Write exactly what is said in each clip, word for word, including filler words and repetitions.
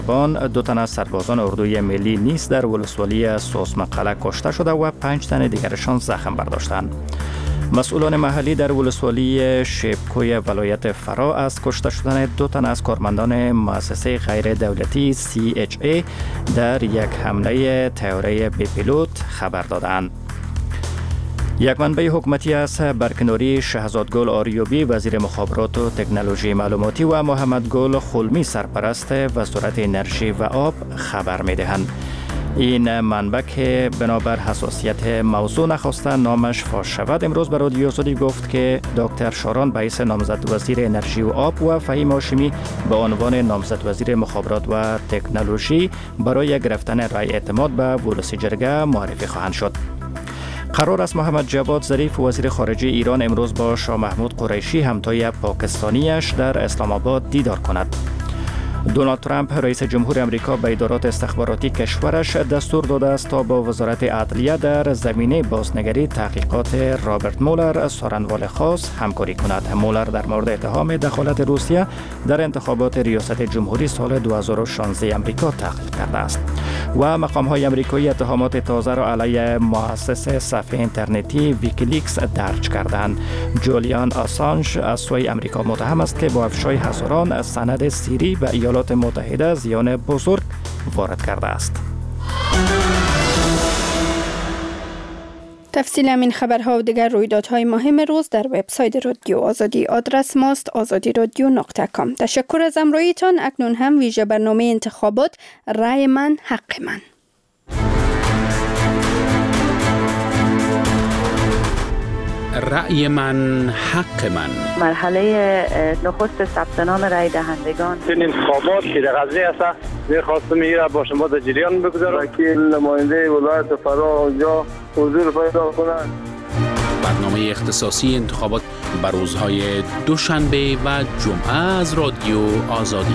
بان دو تن از سربازان اردوی ملی نیز در ولسوالی سوسمقله کشته شده و پنج تن دیگرشان زخم برداشتند. مسئولان محلی در ولسوالی شیبکوی ولایت فرا از کشته شدن دو تن از کارمندان مؤسسه غیر دولتی سی اچ ای در یک حمله طیاره بی پیلوت خبر دادند. یک منبع حکومتی از برکناری شهزادگل آریوبی وزیر مخابرات و تکنولوژی معلوماتی و محمد گل خلمی سرپرست وزارت انرژی و آب خبر می دهند. این منبع که بنابر حساسیت موضوع نخواسته نامش فاش شود امروز به رادیو آزادی گفت که دکتر شاران باعث نامزد وزیر انرژی و آب و فهیم هاشمی به عنوان نامزد وزیر مخابرات و تکنولوژی برای گرفتن رای اعتماد به ولسی جرگه معرفی خواهند شد. قرار است محمد جواد ظریف وزیر خارجه ایران امروز با شاه محمود قریشی همتای پاکستانیش در اسلام آباد دیدار کند. دونالد ترامپ رئیس جمهور آمریکا به ادارات استخباراتی کشورش دستور داده است تا با وزارت عدلیه در زمینه بازنگری تحقیقات رابرت مولر سارنوال خاص همکاری کند. مولر در مورد اتهام دخالت روسیه در انتخابات ریاست جمهوری سال دو هزار و شانزده آمریکا تحقیق کرده است و مقام‌های آمریکایی اتهامات تازه را علیه مؤسس صفحه اینترنتی ویکیلیکس درج کردند. جولیان آسانژ از سوی آمریکا متهم است که با افشای هزاران سند سری به ایالات متحده زیان بزرگ وارد کرده است. تفصیل همین خبرها و دیگر رویدادهای مهم روز در وبسایت رادیو آزادی. آدرس ماست آزادی رادیو نقطه کام. تشکر از همراهیتان. اکنون هم ویژه برنامه انتخابات رای من حق من. رأی من حق من. مرحله نخست ثبت نام رای دهندگان. این انتخابات که در غزنی است می‌خواستم میره با شما در جریان بگذارم که نماینده ولایت فرا اونجا حضور پیدا کنند. برنامه اختصاصی انتخابات بر روزهای دوشنبه و جمعه از رادیو آزادی.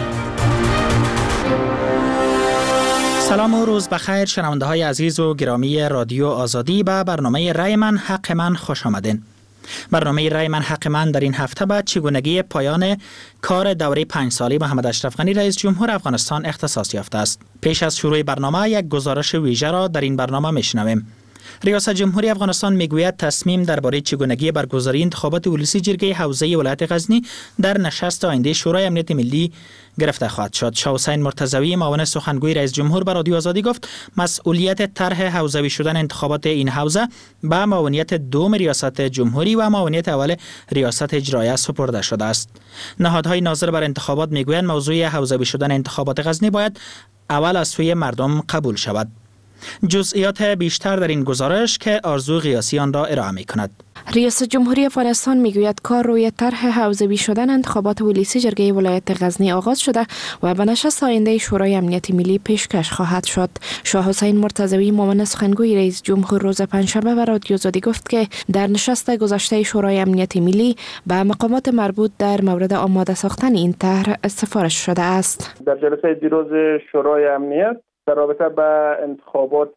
سلام و روز بخیر شنونده های عزیز و گرامی رادیو آزادی. به برنامه رای من حق من خوش آمدین. برنامه رای من حق من در این هفته به چگونگی پایان کار دوره پنج سالی محمد اشرف غنی رئیس جمهور افغانستان اختصاص یافته است. پیش از شروع برنامه یک گزارش ویژه را در این برنامه میشنویم. ریاست جمهوری افغانستان میگوید تصمیم درباره چگونگی برگزاری انتخابات ولسی جرگه حوزه ولایت غزنی در نشست آینده شورای امنیت ملی گرفته خواهد شد. شاه حسین مرتضوی معاون سخنگوی رئیس جمهور به رادیو آزادی گفت مسئولیت طرح حوزوی شدن انتخابات این حوزه به معاونیت دوم ریاست جمهوری و معاونیت اول ریاست اجرایه سپرده شده است. نهادهای ناظر بر انتخابات میگویند موضوع حوزوی شدن انتخابات غزنی باید اول از سوی مردم قبول شود. جزئیات بیشتر در این گزارش که آرزو قیاسی آن را ارائه می‌کند. ریاست جمهوری افغانستان میگوید کار روی طرح حوزوی شدن انتخابات ولسی جرگه ولایت غزنی آغاز شده و به نشست آینده شورای امنیت ملی پیشکش خواهد شد. شاه حسین مرتضوی معاون سخنگوی رئیس جمهور روز پنجشنبه به رادیو آزادی گفت که در نشست گذشته شورای امنیت ملی به مقامات مربوط در مورد آماده ساختن این طرح سفارش شده است. در جلسه دیروز شورای امنیت در رابطه با انتخابات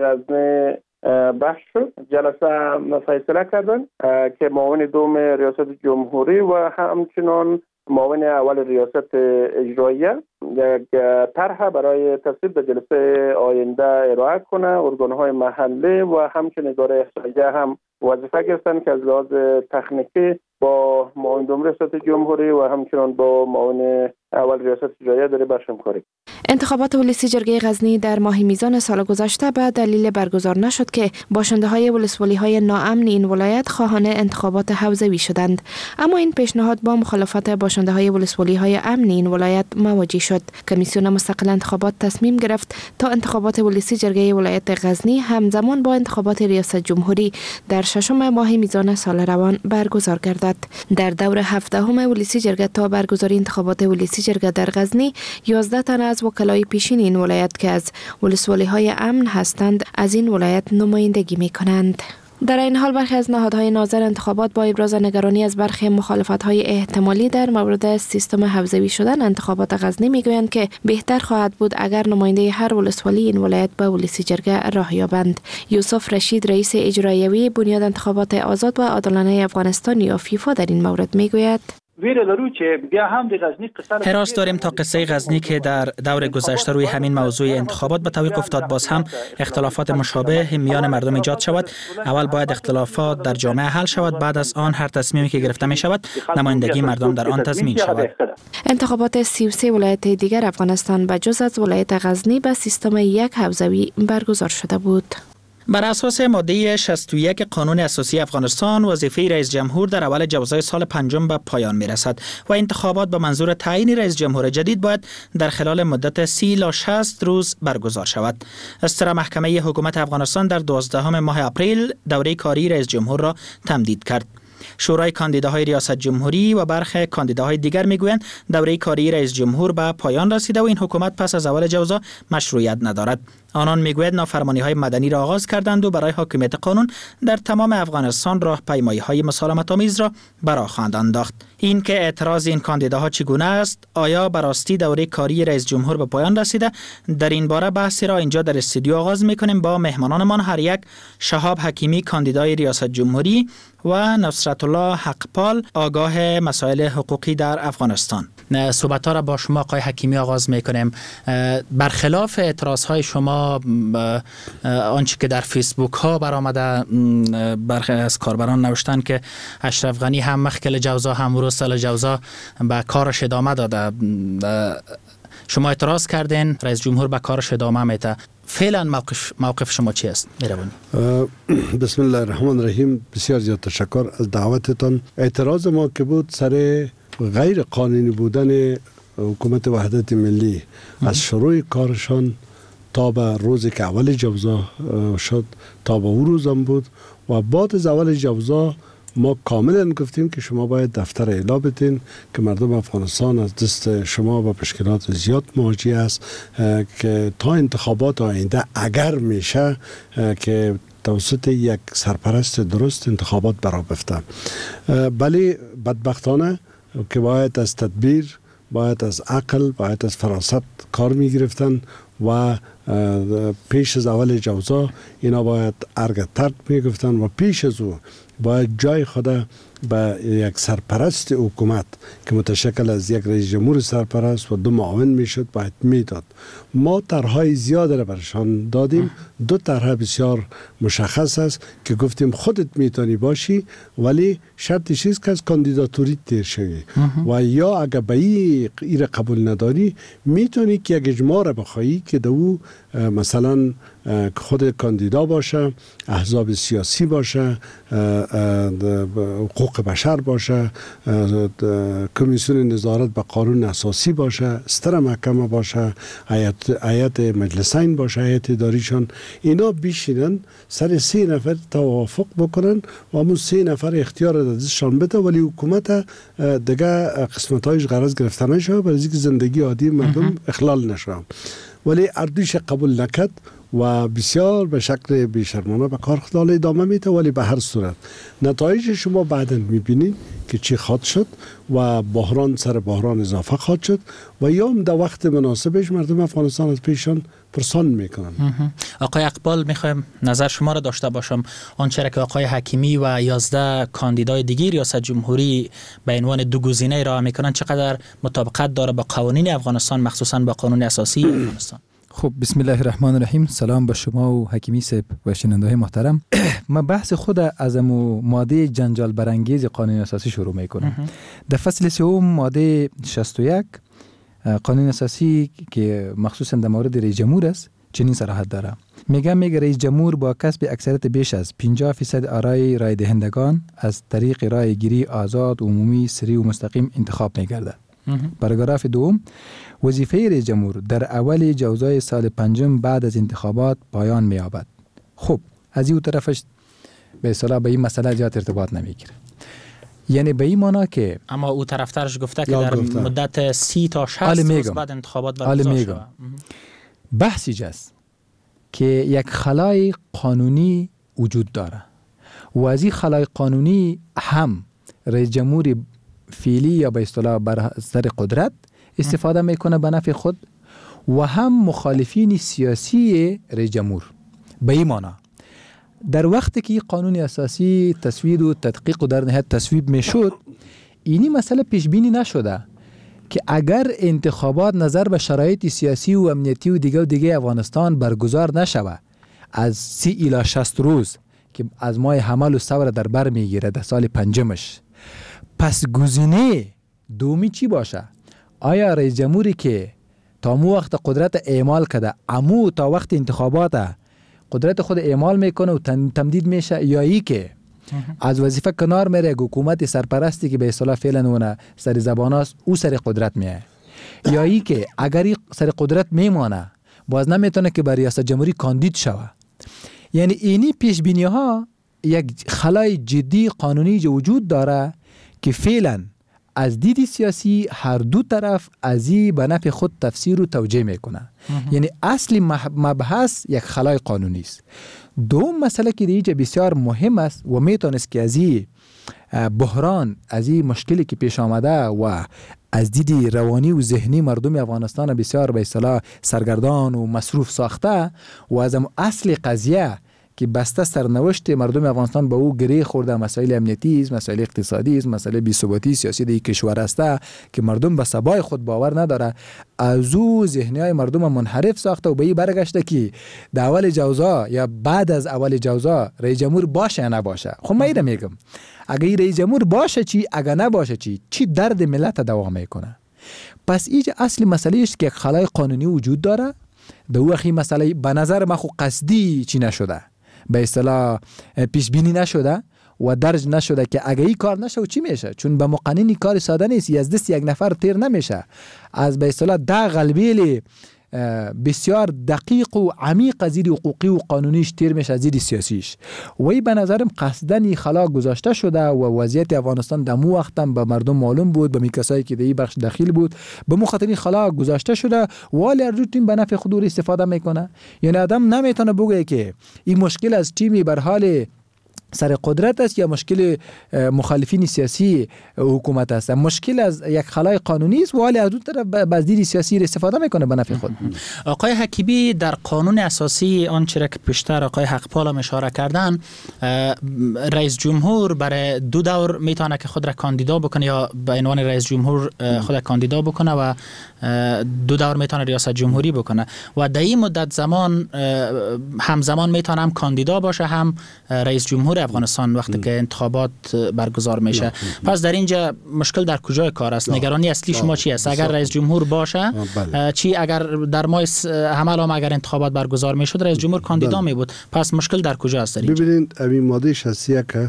غزنی بحث شد. جلسه فیصله کردن که معاون دوم ریاست جمهوری و همچنان معاون اول ریاست اجراییه یک طرح برای تصویب به جلسه آینده ارائه کنه. ارگان‌های محلی و همچنین اداره احصاییه هم وظیفه گرفتن که از لحاظ تکنیکی با معاون دوم ریاست جمهوری و همچنان با معاون اول ریاست اجراییه داره برشم کاری. انتخابات ولسی جرگه غزنی در ماه میزان سال گذشته به دلیل برگزار نشد که باشنده های ولسوالی های ناامن این ولایت خواهان انتخابات حوزوی شدند، اما این پیشنهاد با مخالفت باشنده های ولسوالی های امن این ولایت مواجه شد. کمیسیون مستقل انتخابات تصمیم گرفت تا انتخابات ولسی جرگه ولایت غزنی همزمان با انتخابات ریاست جمهوری در ششم ماه میزان سال روان برگزار گردد. در دور هفدهم ولسی جرگه تا برگزاری انتخابات ولسی جرگه در غزنی یازده تن از وکلای پیشین این ولایت که از ولسوالی های امن هستند از این ولایت نمایندگی می کنند. در این حال برخی از نهادهای ناظر انتخابات با ابراز نگرانی از برخی مخالفت‌های احتمالی در مورد سیستم حوزوی شدن انتخابات غزنی میگویند که بهتر خواهد بود اگر نماینده هر ولسوالی این ولایت به ولسی جرگه راه یابند. یوسف رشید رئیس اجرایوی بنیاد انتخابات آزاد و عادلانه افغانستان یا فیفا در این مورد میگوید حراس داریم تا قصه غزنی که در دور گذشته روی همین موضوع انتخابات به تعویق افتاد، باز هم اختلافات مشابه میان مردم ایجاد شود. اول باید اختلافات در جامعه حل شود، بعد از آن هر تصمیمی که گرفته می شود نمایندگی مردم در آن تضمین شود. انتخابات سی و سه ولایت دیگر افغانستان به جز از ولایت غزنی به سیستم یک حوزوی برگزار شده بود. بر اساس ماده شصت و یک قانون اساسی افغانستان، وظیفه رئیس جمهور در اول جوزای سال پنجم به پایان می رسد و انتخابات به منظور تعیین رئیس جمهور جدید باید در خلال مدت سی الی شصت روز برگزار شود. استرا محکمه حکومت افغانستان در دوازدهم ماه اپریل دوره کاری رئیس جمهور را تمدید کرد. شورای کاندیداهای ریاست جمهوری و برخی کاندیداهای دیگر میگویند دوره کاری رئیس جمهور به پایان رسیده و این حکومت پس از اول جوزا مشروعیت ندارد. آنان میگویند نافرمانی‌های مدنی را آغاز کردند و برای حاکمیت قانون در تمام افغانستان راهپیمایی‌های مسالمت‌آمیز را به راه خواهند انداخت. این که اعتراض این کاندیداها چگونه است، آیا به راستی دوره کاری رئیس جمهور به پایان رسیده؟ در این باره بحثی را اینجا در استودیو آغاز می‌کنیم با مهمانانمان، هر یک شهاب حکیمی کاندیدای ریاست جمهوری و نصرت الله حقپال آگاه مسائل حقوقی در افغانستان. صحبت‌ها را با شما آقای حکیمی آغاز می‌کنیم. برخلاف اعتراض‌های شما آنچه که در فیسبوک ها برآمده، برخی از کاربران نوشتن که اشرف غنی هم مخکل جوزا هم ورود سال جوزا به کارش ادامه داده. شما اعتراض کردین، رئیس جمهور به کارش ادامه میده. فعلا موقف موقف شما چی است؟ میروانی. بسم الله الرحمن الرحیم. بسیار زیاد تشکر از دعوتتان. اعتراض ما که بود سر غیر قانونی بودن حکومت وحدت ملی از شروع کارشان تا به روزی که اول جوزا شد تا به اون روزم بود و بعد از اول جوزا ما کاملا گفتیم که شما باید دفتر اعلا بدین که مردم افغانستان از دست شما با مشکلات زیاد مواجه است که تا انتخابات آینده اگر میشه که توسط یک سرپرست درست انتخابات برا بفته. ولی بدبختانه که باید از تدبیر، باید از عقل، باید از فراست کار می گرفتن و پیش از اول جوزا اینا باید ارگ ترک می گفتن و پیش از او باید جای خود به یک سرپرست حکومت که متشکل از یک رئیس جمهور سرپرست و دو معاون میشد باید میداد. ما طرحهای زیاد را برشان دادیم. دو طرح بسیار مشخص است که گفتیم خودت میتونی باشی ولی شرطش چیست که از کاندیداتوری تیر شوی و یا اگر به این قبول نداری میتونی که یک اجماع را بخوایی که دو مثلا خود کاندیدا باشه، احزاب سیاسی باشه، حقوق بشر باشه، کمیسیون نظارت به قانون اساسی باشه، استر محکمه باشه، هیئت هیئت مجلسین باشه، هیئت اداریشان، اینا بیشینن سر سه نفر توافق بکنن و همون سه نفر اختیار دستشان بده ولی حکومت دیگه قسمتایش غرض گرفته نشه برای اینکه زندگی عادی مردم اخلال نشه. ولی اردوش قبول نکرد و بسیار به شکل بیشرمانه به کار خدال ادامه میده. ولی به هر صورت نتایج شما بعدا میبینید که چی خواهد شد و بحران سر بحران اضافه خواهد شد و یا هم در وقت مناسبش مردم افغانستان از پیشان پرسان میکنن. آقای اقبال میخوایم نظر شما را داشته باشم. آنچه که آقای حکیمی و یازده کاندیدای دیگه ریاست جمهوری به عنوان دو گزینه ارائه میکنن چقدر مطابقت داره با قوانین افغانستان، مخصوصا با قانون اساسی افغانستان؟ خب بسم الله الرحمن الرحیم. سلام به شما و حکیمی صاحب و شنونده محترم. من بحث خود از ماده جنجال برانگیز قانون اساسی شروع میکنم. در فصل سوم ماده شصت و یک قانون اساسی که مخصوصا در مورد رئیس جمهور است چنین صراحت داره. میگه میگه رئیس جمهور با کسب اکثریت بیش از پنجاه درصد آرای رای دهندگان از طریق رای گیری آزاد، عمومی، سری و مستقیم انتخاب میگردد. پاراگراف دوم، وظیفه رئیس جمهور در اول جوزای سال پنجم بعد از انتخابات پایان می‌یابد. خب از این طرفش به اصطلاح به این مسئله زیاد ارتباط نمیگیره. یعنی به این معنا که اما او طرفدارش گفته که در گفته. مدت سی تا شصت روز بعد انتخابات برگزار شود. بحث اینجاست که یک خلای قانونی وجود داره و از این خلای قانونی هم رئیس جمهور فعلی یا به اصطلاح بر سر قدرت استفاده میکنه به نفع خود و هم مخالفین سیاسی رئیس جمهور. به این معنا در وقتی که قانون اساسی تصویب و تدقیق و در نهایت تصویب میشد، اینی مسئله پیش بینی نشده که اگر انتخابات نظر به شرایط سیاسی و امنیتی و دیگه و دیگه افغانستان برگزار نشوه از سی الی شصت روز که از ماه حمل و ثور در بر میگیره در سال پنجمش، پس گزینه دومی چی باشه؟ آیا رئیس جمهوری که تا مو وقت قدرت اعمال کرده امو تا وقت انتخابات قدرت خود اعمال میکنه و تمدید میشه، یا ای که از وظیفه کنار میره، حکومت سرپرستی که به اصطلاح فعلا اون سر زبان است او سر قدرت میه، یا ای که اگر ای سر قدرت میمانه باز نمیتونه که بر ریاست جمهوری کاندید شوه. یعنی اینی پیش بینی ها یک خلای جدی قانونی وجود داره که فعلا از دید سیاسی هر دو طرف ازی به نفع خود تفسیر و توجیه میکنه. یعنی اصلی مبحث یک خلای قانونی است. دوم مسئله که دیگه بسیار مهم است و میتونست که ازی بحران، ازی مشکلی که پیش آمده و از دید روانی و ذهنی مردم افغانستان بسیار به اصطلاح سرگردان و مصروف ساخته و از اصل قضیه که بسته سرنوشت مردم افغانستان به او گره خورده، مسائل امنیتی است، مسائل اقتصادی است، مسائل بی‌ثباتی سیاسی در کشور است که مردم به سبای خود باور نداره، از او ذهنیای مردم منحرف ساخته و به این برگشته که در اول جوزا یا بعد از اول جوزا رئیس جمهور باشه یا نباشه. خب من اینو میگم اگه رئیس جمهور باشه چی، اگه نباشه چی، چی درد ملت دوام میکنه؟ پس اینجا اصلی مسئله است که یک خلای قانونی وجود داره. در او اخی مسئله به نظر من خو قصدی چی نشده، به اصطلاح پیش بینی نشده و درج نشده که اگه این کار نشه و چی میشه، چون به مقننی کار ساده نیست، از دست یک نفر تیر نمیشه، از به اصطلاح ده قلبیل بسیار دقیق و عمیق از دید حقوقی و قانونیش تیر میشه از دید سیاسیش. و این به نظرم قصدن خلا گذاشته شده و وضعیت افغانستان دمو وقتم به مردم معلوم بود، به می کسایی که در این بخش دخیل بود به مخاطرین خلا گذاشته شده ولی ارجو تیم به نفع خود استفاده میکنه. یعنی آدم نمیتونه بگه که این مشکل از تیمی بر حال سر قدرت است یا مشکل مخالفین سیاسی حکومت است، مشکل از یک خلای قانونی است ولی از دو طرف باز دید سیاسی استفاده میکنه به نفع خود. آقای حکیمی در قانون اساسی آنچه را که پیشتر آقای حقپال هم اشاره کردن، رئیس جمهور برای دو دور میتونه که خود را کاندیدا بکنه یا به عنوان رئیس جمهور خود را کاندیدا بکنه و دو دور میتونه ریاست جمهوری بکنه و در این مدت زمان همزمان میتونه هم کاندیدا باشه هم رئیس جمهور افغانستان وقتی که انتخابات برگزار میشه. پس در اینجا مشکل در کجای کار است؟ نگرانی اصلی شما چی است؟ اگر رئیس جمهور باشه چی، اگر در ماه حمل هم اگر انتخابات برگزار میشد رئیس جمهور کاندیدا می بود، پس مشکل در کجا است؟ ببینید این ماده شصت که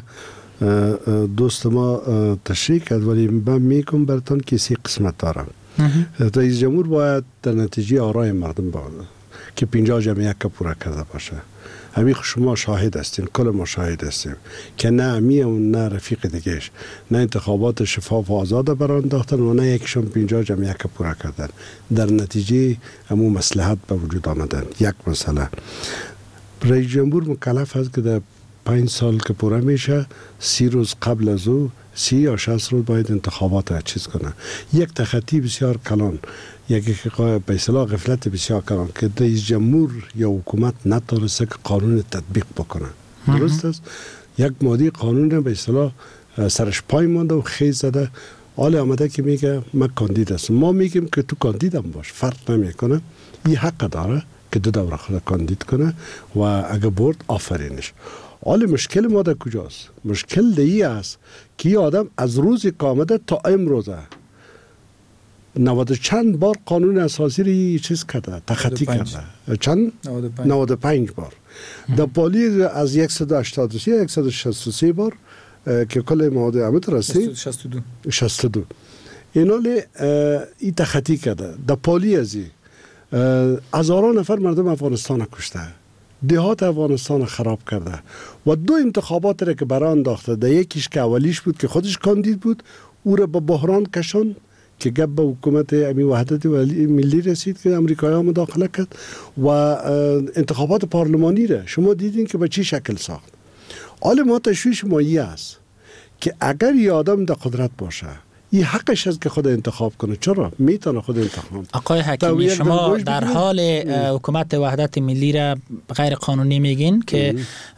دوست ما تشریح کرد ولی من میگم براتون که سی قسمت دارم. رئیس جمهور باید در نتیجه آرای مردم باشه که پنجاه جمعیت که پورا کرده باشه. همین شما شاهد هستین، کل ما شاهد هستیم که نه امی و نه رفیق دیگهش نه انتخابات شفاف و آزاد بران انداختن و نه یکشون پنجاه جمعیت که پورا کردن، در نتیجه همون مصلحت به وجود آمدن. یک مسئله رئیس جمهور مکلف است که در پنج سال که پورا میشه سی روز قبل از او سی یا شصت روز باید انتخابات چیز کنه. یک تخطی بسیار کلان، یک به اصطلاح غفلت بسیار کلان که رئیس جمهور یا حکومت نتونسته که قانون تطبیق بکنه. درست است؟ یک ماده قانون به اصطلاح سرش پای مانده و خیز زده، حال آمده که میگه من کاندید هستم. ما میگیم که تو کاندید هم باش، فرق نمیکنه، این حق داره که دو دوره خود کاندید کنه و اگه برد آفرینش. حال مشکل ما در کجاست؟ مشکل دیگه است که این آدم از روزی که آمده تا امروزه نود چند بار قانون اساسی رو چیز کرده، تخطی کرده. چند؟ نود و پنج بار. در پالی از صد و هشتاد و سه صد و شصت و سه بار که کل ماده امت راستی شصت و دو شصت و دو اینا لی ای تخطی کرده. در پالی ازی هزاران نفر مردم افغانستان کشته، دهات افغانستان خراب کرده و دو انتخابات را که برای انداخته، در یکیش که اولیش بود که خودش کاندید بود او را به بحران کشان که گپ به حکومت امی وحدت ملی رسید که امریکایی ها مداخله کرد و انتخابات پارلمانی را شما دیدین که به چی شکل ساخت. حال ما تشویش ما ای است که اگر یه آدم در قدرت باشه این حقش است که خود انتخاب کنه. چرا میتونه خود انتخاب. آقای حکیمی شما در حال حکومت وحدت ملی را غیر قانونی میگین که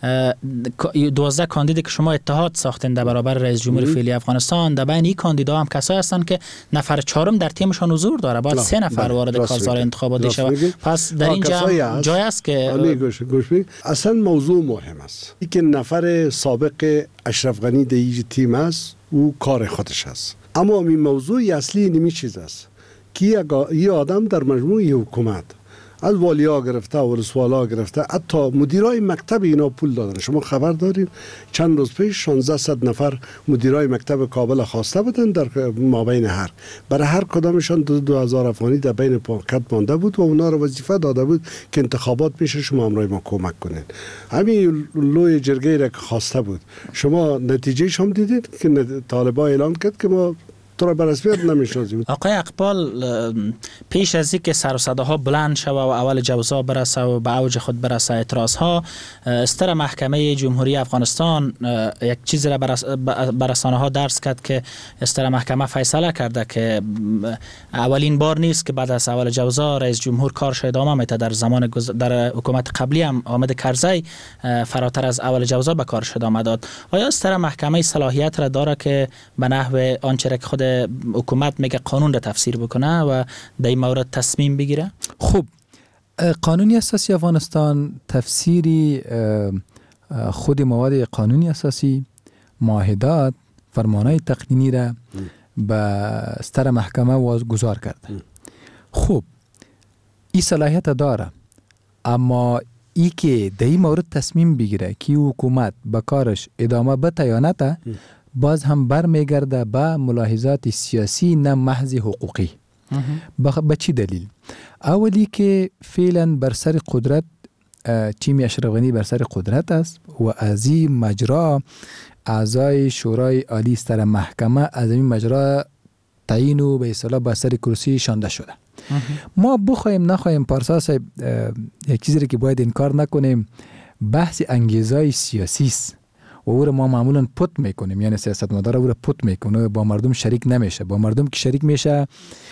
دوازده کاندید که شما اتحاد ساختین در برابر رئیس جمهور فعلی افغانستان، در بین این کاندیدا هم کسایی هستن که نفر چهارم در تیمشان حضور داره، باید سه نفر وارد کارزار انتخاباتی شود. پس در این جمع جای است که گوش گوش اصلا موضوع مهم است. این که نفر سابق اشرف غنی در این تیم است، او کار خودش است. اما این موضوع اصلی نمی چیز است که یه آدم در مجموعه حکومت از والیا گرفته، ولسوالا گرفته، حتی مدیرای مکتب اینا پول دادن. شما خبر دارین چند روز پیش شانزده صد نفر مدیرای مکتب کابل خواسته بودن در مابین هر برای هر کدامشان دو, دو هزار افغانی در بین پاکت مانده بود و اونا رو وظیفه داده بود که انتخابات میشه شما امرای ما کمک کنین. همین لوی جرگه را که خواسته بود، شما نتیجهش هم دیدید که طالبان اعلان کرد که ما تو را به رسمیت نمی‌شناسیم. آقای اقبال، پیش از اینکه سر و صداها بلند شود و اول جوزا برسه و به اوج خود برسه اعتراضها، استر محکمه جمهوری افغانستان یک چیزی را بر رسانه‌ها درس کرد که استر محکمه فیصله کرده که اولین بار نیست که بعد از اول جوزا رئیس جمهور کارش ادامه میده. در زمان در حکومت قبلی هم حامد کرزی فراتر از اول جوزا به کارش ادامه داد. آیا استر محکمه صلاحیت را داره که به نحو آنچه که خود حکومت میگه قانون را تفسیر بکنه و در این مورد تصمیم بگیره؟ خب، قانون اساسی افغانستان تفسیری خود مواد قانونی اساسی، معاهدات، فرمانهای تقنینی را به استر محکمه واگذار کرده. خب این صلاحیت داره، اما ای که در این مورد تصمیم بگیره که حکومت به کارش ادامه بده یا نده، باز هم بر میگرده به ملاحظات سیاسی نه محض حقوقی. به چی دلیل؟ اولی که فعلا بر سر قدرت تیم اشرف غنی بر سر قدرت است و از این مجرا اعضای شورای عالی استر محکمه از این مجرا تعیین و به اصطلاح بر سر کرسی شانده شده. ما بخوایم نخوایم پارسا صاحب، یک چیزی که باید انکار نکنیم، بحث انگیزهای سیاسی است و او را ما معمولا پت میکنیم، یعنی سیاستمدار او را پت میکنه، با مردم شریک نمیشه. با مردم که شریک میشه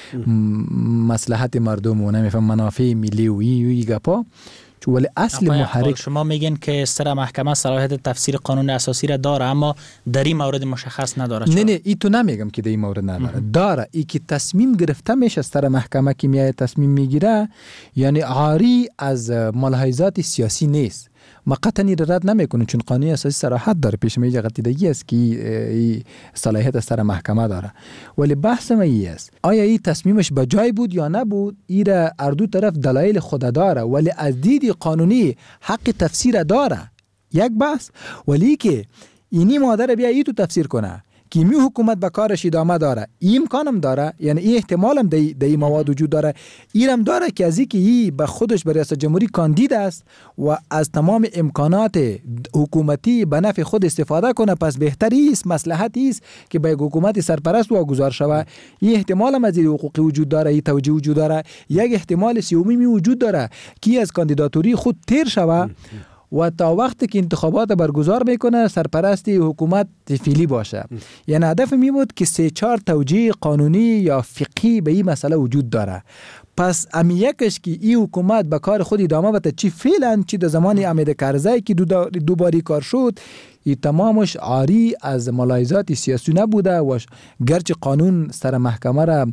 مصلحت مردم و نمیفهم منافع ملی و ای گپا. ولی اصل محرک شما میگین که استر محکمه صلاحیت تفسیر قانون اساسی را داره، اما در این مورد مشخص نداره. نه نه ای تو نمیگم که در این مورد نداره. داره. ای که تصمیم گرفته میشه استر محکمه که میاد تصمیم میگیره، یعنی عاری از ملاحظات سیاسی نیست. ما قطعا رد نمیکنیم چون قانون اساسی صراحت داره، پیش میجه قطعیدگی است که صلاحیت استر محکمه داره. ولی بحث ما ای است آیا این تصمیمش به جای بود یا نبود؟ این را اردو طرف دلایل خود داره، ولی از دید قانونی حق تفسیر داره. یک بحث. ولی که اینی مادر بیا ای تو تفسیر کنه که می حکومت به کارش ادامه داره، این امکانم داره، یعنی این احتمال هم در این مواد وجود داره. اینم داره که از اینکه ای به خودش به ریاست جمهوری کاندید است و از تمام امکانات حکومتی به نفع خود استفاده کنه، پس بهتری است، مصلحتی است که به حکومت سرپرست واگذار شود. این احتمال هم از این حقوقی وجود داره، این توجیه وجود داره. یک احتمال سومی می وجود داره که از کاندیداتوری خود تیر شود و تا وقتی که انتخابات برگزار میکنه سرپرست حکومت فعلی باشه. یعنی هدف می بود که سه چهار توجیه قانونی یا فقهی به این مسئله وجود داره. پس امی یکش که این حکومت به کار خود ادامه بده، چی فعلا چی در زمان حامد کرزی که دو دوباری کار شد، این تمامش عاری از ملاحظات سیاسی نبوده و گرچه قانون سر محکمه را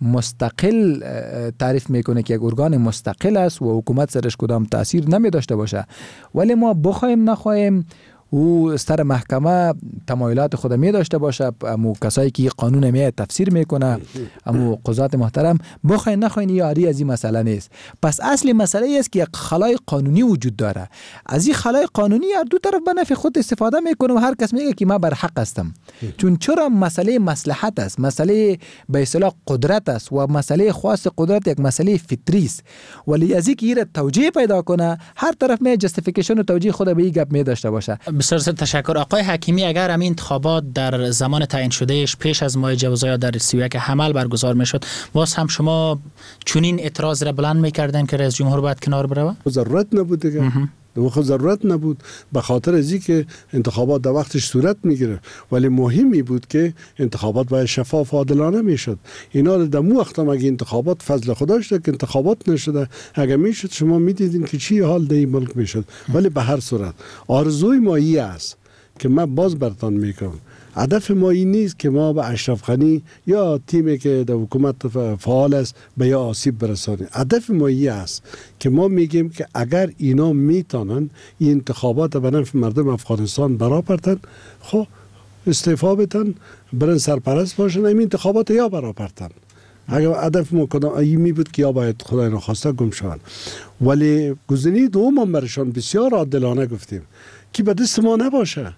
مستقل تعریف میکنه که یک ارگان مستقل است و حکومت سرش کدام تاثیر نمی داشته باشه، ولی ما بخوایم نخوایم او سر محکمه تمایلات خود می داشته باشه. امو کسایی که قانون می تفسیر میکنه، امو قضات محترم، بخواین نخواین یاری از این مسئله نیست. پس اصل مسئله است که یک خلای قانونی وجود داره. از این خلای قانونی هر دو طرف به نفع خود استفاده میکنه و هر کس میگه که من بر حق هستم. چون چرا مسئله مصلحت است، مسئله به اصطلاح قدرت است و مسئله خاص قدرت یک مسئله فطری است. ولی از اینکه این توجیه پیدا کنه، هر طرف می جستیفیکیشن و توجیه خود به این گپ می داشته باشه. بسیار تشکر. آقای حکیمی، اگر همین انتخابات در زمان تعیین شدهش پیش از ماه جوزا یا در سی و یک حمل برگزار میشد، باز هم شما چنین اعتراض را بلند میکردن که رئیس جمهور باید کنار بروه؟ ضرورت نبود دیگه. دو خود ضرورت نبود، به خاطر از که انتخابات در وقتش صورت میگیره، ولی مهمی بود که انتخابات باید شفاف و عادلانه میشد. اینا در مو وقت هم اگه انتخابات فضل خدا شده که انتخابات نشده، اگه میشد شما میدیدین که چی حال در این ملک میشد. ولی به هر صورت آرزوی ما این است که من باز برتان میکنم، هدف ما این نیست که ما به اشرف غنی یا تیمی که در حکومت فعال است به یا آسیب برسانیم. هدف ما این است که ما میگیم که اگر اینا میتونن این انتخابات به نفع مردم افغانستان برآورتن، خب استعفا بدن، برن سرپرست باشن، این انتخابات یا برآورتن. اگر هدف ما کدام این می بود که یا باید خدای نخواسته گم شوند. ولی گزینه دوم هم برشان بسیار عادلانه گفتیم که به دست ما نباشه.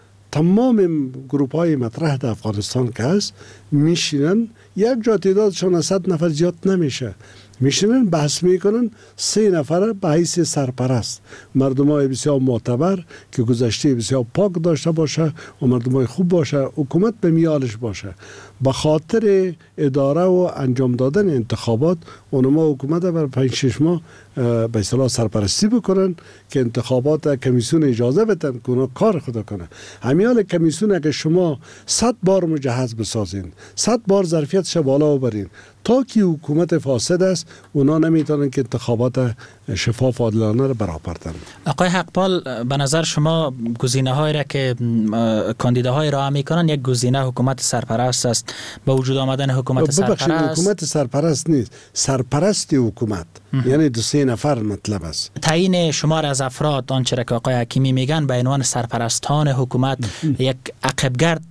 تمام گروپ های مطرح در افغانستان که هست میشینن، یک جا تعدادشان از صد نفر زیاد نمیشه، میشینن بحث میکنن، سه نفر به حیث سرپرست، مردم های بسیار معتبر که گذشته بسیار پاک داشته باشه و مردم های خوب باشه، حکومت به میالش باشه. به خاطر اداره و انجام دادن انتخابات اونما حکومت بر پنج شش ماه به اصطلاح سرپرستی بکنن که انتخابات کمیسیون اجازه بدن که اونا کار خدا کنه. همیال کمیسیون اگه شما صد بار مجهز بسازین، صد بار ظرفیتش بالا ببرین، تا که حکومت فاسد است اونا نمیتونن که انتخابات شفاف و عادلانه را برآورتن. آقای حقپال، به نظر شما گزینه هایی را که کاندیداهای را میکنن، یک گزینه حکومت سرپرست است، با وجود آمدن حکومت سرپرست؟ حکومت سرپرست نیست، سرپرست حکومت، یعنی دو سه نفر مطلب است. تعیین شمار از افراد، آنچه را که آقای حکیمی میگن به عنوان سرپرستان حکومت، یک عقبگرد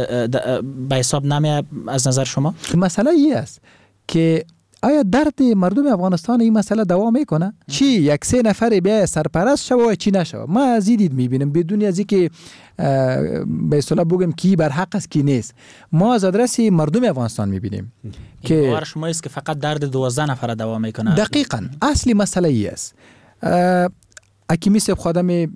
به حساب نمی از نظر شما؟ مسئله ای است که آیا درد مردم افغانستان این مسئله دوام میکنه؟ چی یک سه نفر بیا سرپرست شوه و چی نشوه؟ ما از این دید میبینیم، بدون از اینکه به اصطلاح بگم کی بر حق است کی نیست. ما از آدرس مردم افغانستان میبینیم که باور شما است که فقط درد دوازده نفر دوام میکنه. دقیقاً اصلی مسئله ای است. حکیمی صاحب خادم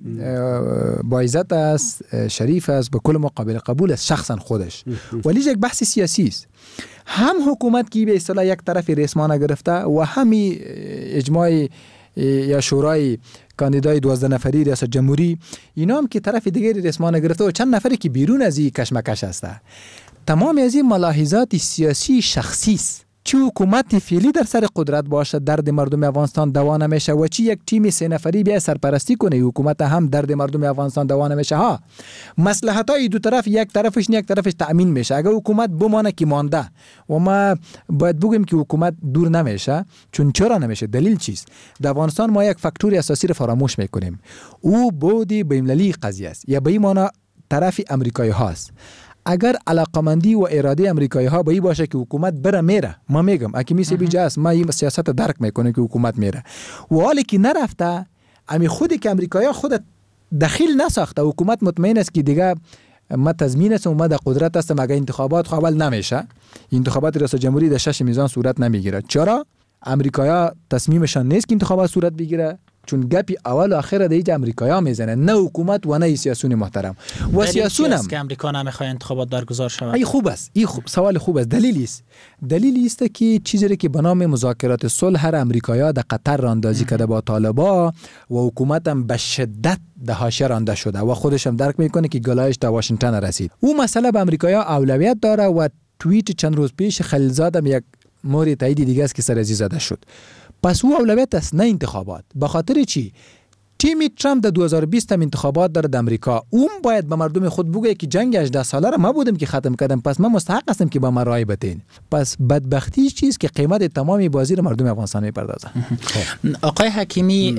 با عزت است، شریف است، به کل ما قابل قبول است شخصا خودش، ولی یک بحث سیاسی است. هم حکومت کی به اصطلاح یک طرف رسمانه گرفته و همی اجماع یا شورای کاندیدای دوازده نفری ریاست جمهوری، اینا هم که طرف دیگری رسمانه گرفته و چند نفری که بیرون از این کشمکش هسته. تمام از این ملاحظات سیاسی شخصی است. چی حکومت فعلی در سر قدرت باشه درد مردم افغانستان دوا نمیشه و چی یک تیم سه نفری بیا سرپرستی کنه حکومت هم درد مردم افغانستان دوا نمیشه. ها مصلحت های دو طرف یک طرفش نه یک طرفش تأمین میشه. اگر حکومت بمانه که مانده و ما باید بگیم که حکومت دور نمیشه، چون چرا نمیشه؟ دلیل چیست؟ در افغانستان ما یک فاکتور اساسی رو فراموش میکنیم، او بودی بین‌المللی قضیه است یا به این معنی طرف امریکایی هاست. اگر علاقمندی و اراده امریکایی ها به این باشه که حکومت بره میره، ما میگم حکیمی سی بیجا است، ما این سیاست درک میکنه که حکومت میره، و حالی که نرفته امی خودی که امریکایی ها خود دخیل نساخته، حکومت مطمئن است که دیگه ما تضمین است و ما در قدرت هستم، اگر انتخابات قابل نمیشه، انتخابات ریاست جمهوری در شش میزان صورت نمیگیره. چرا؟ امریکایی ها تصمیمشان نیست که انتخابات صورت بگیره، چون گپی اول و آخر دیگه امریکایی‌ها میزنه، نه حکومت و نه سیاسیون محترم. و سیاسیون هم که امریکا نمیخواد انتخابات برگزار شود. این خوب است، این خوب. سوال خوب است. دلیلی است دلیلی است که چیزی که به نام مذاکرات صلح هر امریکایی‌ها در قطر راندازی کرده با طالبان و حکومت هم به شدت ده حاشیه رانده شده و خودش هم درک میکنه که گلایش تا واشنگتن رسید. او مسئله به امریکایی‌ها اولویت داره و توییت چند روز پیش خلیلزاد هم یک مورد تایید دیگه است که سرازی زده شد. پس او اولویت است نه انتخابات. به خاطر چی؟ تیم ترامپ در دو هزار و بیست هم انتخابات داره در امریکا. اون باید به مردم خود بگه که جنگ هجده ساله را ما بودم که ختم کردم، پس من مستحق هستم که با من رای بدین. پس بدبختی چیز که قیمت تمامی بازی را مردم افغانستان میپردازه. آقای حکیمی،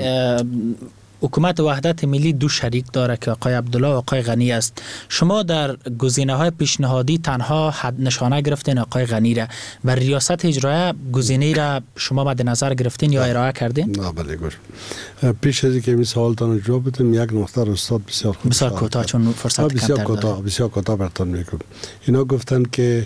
حکومت وحدت ملی دو شریک داره که آقای عبدالله و آقای غنی است. شما در گزینه‌های پیشنهادی تنها حد نشانه گرفتین آقای غنی را و ریاست اجرایی گزینه را شما مد نظر گرفتین یا ارائه کردین؟ نه بله گوش. پیش از اینکه این سوالتان جواب بدم یک نقطه رو استاد بسیار خوب بسیار کوتاه چون فرصت کمتر بسیار کوتاه بسیار کوتاه براتون میگم. اینا گفتن که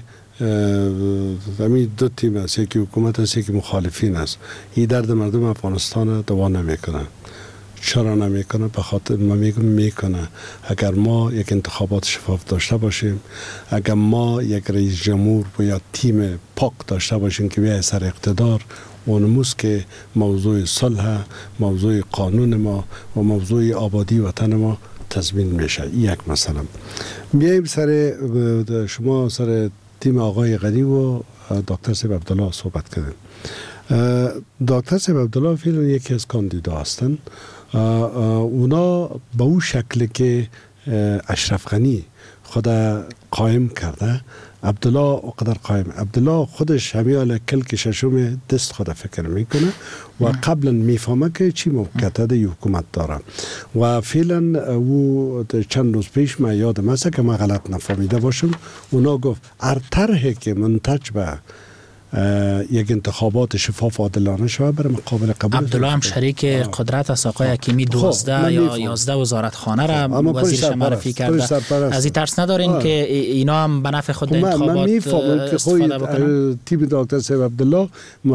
همین دو تیم است، یکی حکومت است یکی مخالفین است. این درد مردم افغانستان دوا نمیکنه. چرا نمیکنه؟ به خاطر ما میگم میکنه. اگر ما یک انتخابات شفاف داشته باشیم، اگر ما یک رئیس جمهور و یا تیم پاک داشته باشیم که بیای سر اقتدار، اونموز که موضوع صلح، موضوع قانون ما و موضوع آبادی وطن ما تضمین میشه. یک مثلا میایم سر شما سر تیم آقای غنی و دکتر صاحب عبدالله صحبت کردن. دکتر صاحب عبدالله فعلا یکی از کاندیدا هستن. اونا به اون شکل که اشرف غنی خود قائم کرده، عبدالله اقدر قائم. عبدالله خودش همیال کلک ششم دست خود فکر میکنه و قبلا میفهمه که چی موقعیت ده حکومت داره و فعلا او چند روز پیش من یادم است که من غلط نفهمیده باشم، اونا گفت هر طرحی که منتج به یک انتخابات شفاف عادلانه شود برای مقابل قبول. عبدالله هم شریک قدرت است. آقای حکیمی دوازده یا یازده وزارت خانه را وزیرش معرفی کرده. از این ترس ندارین که اینا هم به نفع خود انتخابات استفاده بکنن؟ تیم دکتر صاحب عبدالله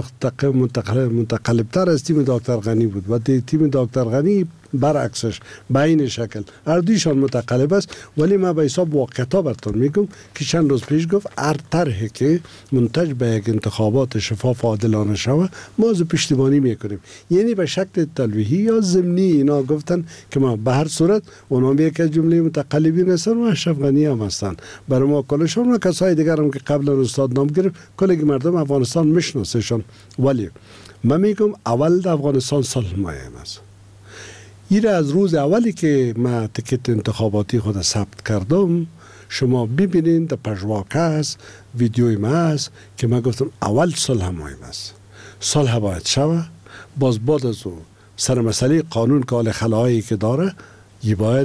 متقلب تر از تیم دکتر غنی بود و تیم دکتر غنی برعکسش به این شکل هر دویشان متقلب است. ولی ما به حساب واقعیتا براتون میگم که چند روز پیش گفت هر طرحی که منتج به یک انتخابات شفاف و عادلانه شود ما از پشتیبانی میکنیم. یعنی به شکل تلویحی یا ضمنی اینا گفتن که ما به هر صورت اونا یک از جمله متقلبین هستن و اشرف غنی هم هستن. برای ما کلشون و کسای دیگر هم که قبلا استاد نام گرفت کلی مردم افغانستان میشناسشون. ولی من میگم اول در افغانستان صلح مهم است. ایره از روز اولی که من تکت انتخاباتی خود ثبت کردم شما ببینید در پژواک است، ویدیوی ما است که من گفتم اول صلح مهم است. صلح باید شود. باز بعد از او سر مسئله قانون که حال خلاهایی که داره یه باید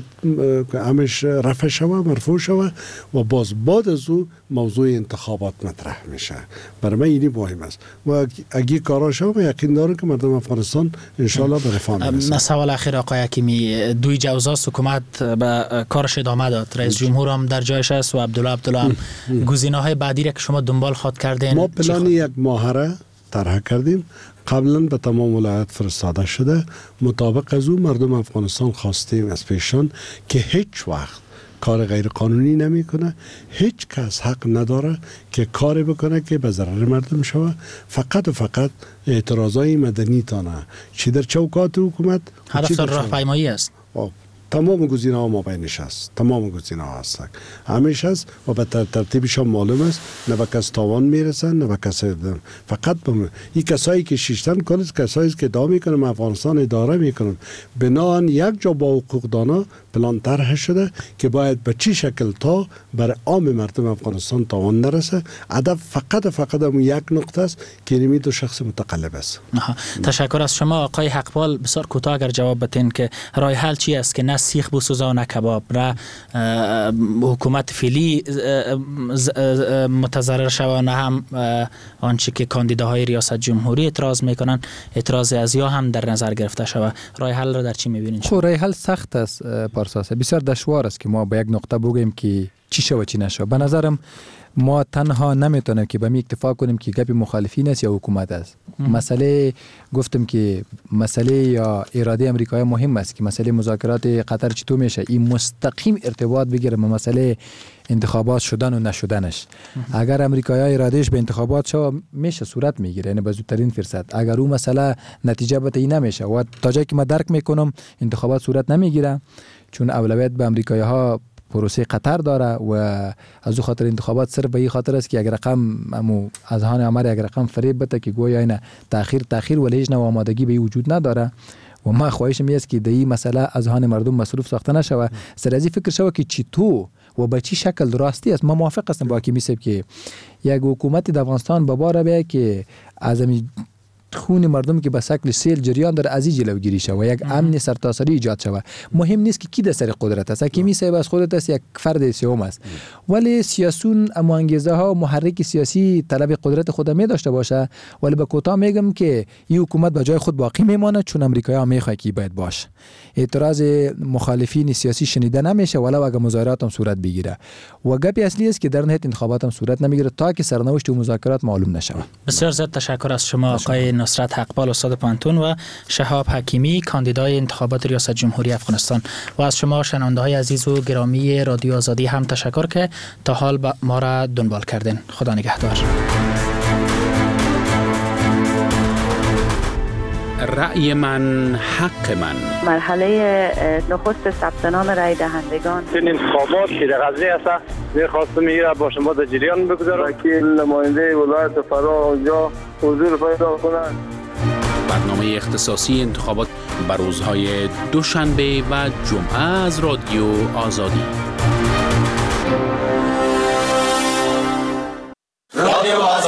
همش رفع شود، مرفوع شود و باز بعد از او موضوع انتخابات مطرح میشه. برای من اینی مهم است و اگه کارا شود یقین دارم که مردم افغانستان انشالله به رفاه میرسن. سوال اخیر آقای حکیمی، دوی جوزاست حکومت به کارش ادامه داد، رئیس جمهور هم در جایش است و عبدالله عبدالله هم گزینه‌های بعدی را که شما دنبال خواد کردین. ما پلان یک ماهره طرح کردیم، قبلا به تمام ولایت فرستاده شده. مطابق از او مردم افغانستان خواستیم از پیشان که هیچ وقت کار غیر قانونی نمی کنه. هیچ کس حق نداره که کاری بکنه که به ضرر مردم شود. فقط و فقط اعتراضای مدنی تانه چی در چوکات حکومت هدف راهپیمایی است. تمام گزینه ها ما بینش است، تمام گزینه ها هست همیشه است و به ترتیبش هم معلوم است. نه به کس تاوان میرسن نه به کس دم. فقط به این کسایی که شیشتن کل کسایی که ادعا میکنن افغانستان اداره میکنن بنان یک جا با حقوق دانا پلان طرح شده که باید به چی شکل تا برای عام مردم افغانستان تاوان نرسه. هدف فقط فقط هم یک نقطه است که نمی دو شخص متقلب است. تشکر از شما آقای حقپال. بسیار کوتاه اگر جواب بدین که راه حل چی است که نه سیخ بسوزا نه کباب را حکومت فعلی متضرر شود نه هم آنچه که کاندیداهای ریاست جمهوری اعتراض میکنن اعتراض از یا هم در نظر گرفته شود. راه حل را در چی میبینید؟ خب راه حل سخت است پارساس، بسیار دشوار است که ما به یک نقطه بگیم که چی شو و چی نشو. به نظرم ما تنها نمیتونیم که به می اکتفا کنیم که گپ مخالفین است یا حکومت است. مسئله گفتم که مسئله یا اراده امریکایی مهم است که مسئله مذاکرات قطر چطور میشه این مستقیم ارتباط بگیره با مسئله انتخابات شدن و نشدنش. اگر امریکایی ارادهش به انتخابات شو میشه صورت میگیره، یعنی به زودترین فرصت. اگر اون مسئله نتیجه بده این نمیشه و تا جایی که ما درک میکنم انتخابات صورت نمیگیره چون اولویت به امریکایی ها پروسه قطر داره و از او خاطر انتخابات صرف به این خاطر است که اگر رقم امو از هان امر اگر رقم فریب بده که گویا اینا تاخیر تاخیر ولی هیچ نوع آمادگی به وجود نداره و ما خواهشم است که در این مسئله از هان مردم مصروف ساخته نشود. سر از فکر شود که چطور و به چی شکل راستی است. ما موافق هستم با حکیمی صاحب که یک حکومت در افغانستان به بار بیاید که از خون مردم که به شکل سیل جریان در از جلوگیری شود و یک امن سرتاسری ایجاد شود. مهم نیست که کی در سر قدرت است. حکیمی صاحب از خودت است یک فرد سیوم است ولی سیاسون اما انگیزه ها و محرک سیاسی طلب قدرت خود می داشته باشه. ولی به کوتاه میگم که این حکومت به جای خود باقی میمانه چون امریکایی میخواد که باید باشه. اعتراض مخالفین سیاسی شنیده نمیشه ولو اگر مظاهرات هم صورت بگیره و گپی اصلی است که در نهایت انتخابات هم صورت نمیگیره تا که سرنوشت و مذاکرات معلوم نشه. بسیار زیاد تشکر از شما آقای نصرت حقپال استاد پانتون و شهاب حکیمی کاندیدای انتخابات ریاست جمهوری افغانستان و از شما شنونده های عزیز و گرامی رادیو آزادی هم تشکر که تا حال ما را دنبال کردین. خدا نگهدار. رأی من حق من. مرحله نخست ثبت نام رای دهندگان. این انتخابات که در غزنی است می‌خواستم این را با شما در جریان بگذارم که نماینده ولایت فرا اونجا حضور پیدا کنند. برنامه اختصاصی انتخابات بر روزهای دوشنبه و جمعه از رادیو آزادی. رادیو آزادی